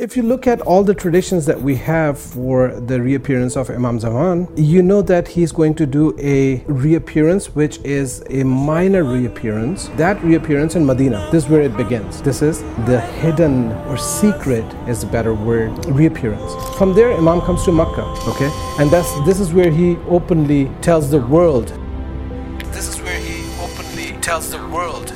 if you look at all the traditions that we have for the reappearance of Imam Zaman, you know that he's going to do a reappearance which is a minor reappearance. That reappearance in Medina, this is where it begins. This is the hidden or secret is the better word, reappearance. From there, Imam comes to Makkah, okay? And this is where he openly tells the world. This is where he openly tells the world.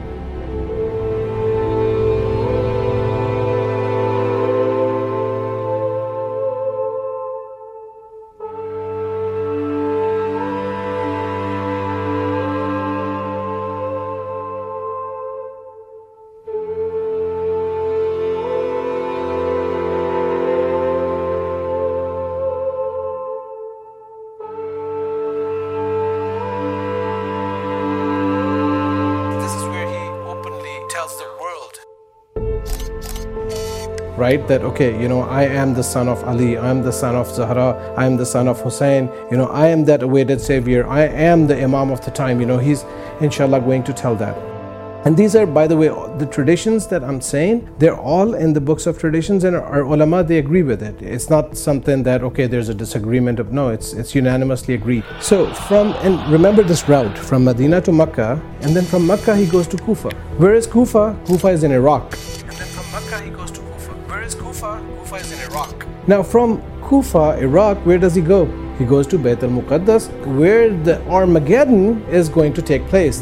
Right, that okay, you know, I am the son of Ali, I am the son of Zahra, I am the son of Hussein, you know, I am that awaited savior, I am the Imam of the time, you know, he's inshallah going to tell that. And these are, by the way, the traditions that I'm saying, they're all in the books of traditions, and our ulama, they agree with it. It's not something that, okay, there's a disagreement of, no, it's unanimously agreed. So and remember this route from Medina to Makkah, and then from Makkah he goes to Kufa. Where is Kufa? Kufa is in Iraq. And then from Makkah he goes to Kufa. Where is Kufa? Kufa is in Iraq. Now from Kufa, Iraq, where does he go? He goes to Bayt al-Muqaddas, where the Armageddon is going to take place.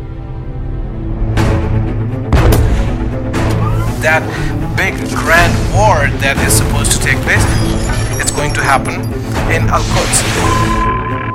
That big grand war that is supposed to take place, it's going to happen in Al-Quds.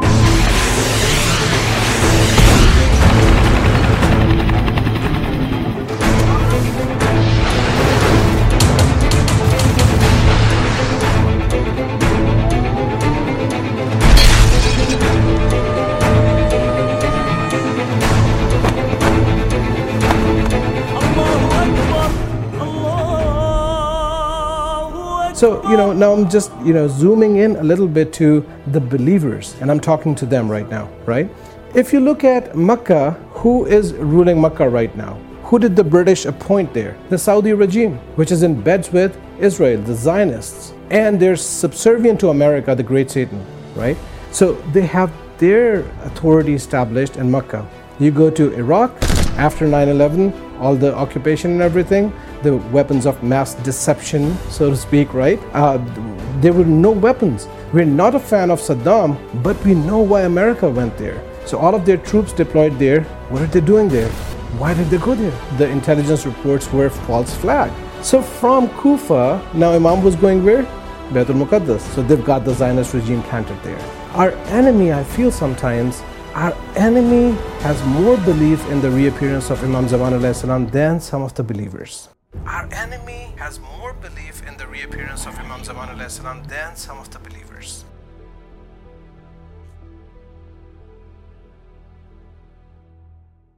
So, you know, now I'm just, you know, zooming in a little bit to the believers, and I'm talking to them right now, right? If you look at Makkah, who is ruling Makkah right now? Who did the British appoint there? The Saudi regime, which is in bed with Israel, the Zionists, and they're subservient to America, the great Satan, right? So they have their authority established in Makkah. You go to Iraq, after 9/11, all the occupation and everything, the weapons of mass deception, so to speak, right? There were no weapons. We're not a fan of Saddam, but we know why America went there. So all of their troops deployed there, what are they doing there? Why did they go there? The intelligence reports were false flag. So from Kufa, now Imam was going where? Bayt al-Muqaddas. So they've got the Zionist regime planted there. Our enemy, I feel sometimes, our enemy has more belief in the reappearance of Imam Zaman alayhi salam than some of the believers. Our enemy has more belief in the reappearance of Imam Zaman alayhi salam than some of the believers.